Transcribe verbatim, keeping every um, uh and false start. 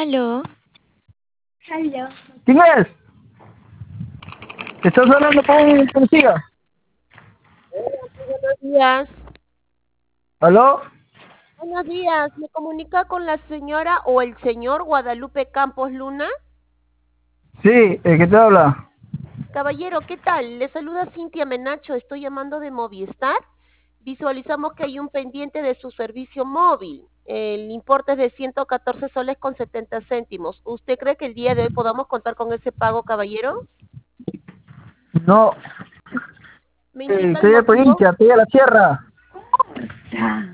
Aló. Aló. ¿Quién es? ¿Estás hablando con policía? Buenos días. ¿Aló? Buenos días. ¿Me comunica con la señora o el señor Guadalupe Campos Luna? Sí, ¿el que te habla? Caballero, ¿qué tal? Le saluda Cintia Menacho. Estoy llamando de Movistar. Visualizamos que hay un pendiente de su servicio móvil. El importe es de ciento catorce soles con setenta céntimos. ¿Usted cree que el día de hoy podamos contar con ese pago, caballero? No, ¿Me eh, indica el soy de motivo? provincia, estoy a la sierra. Ya.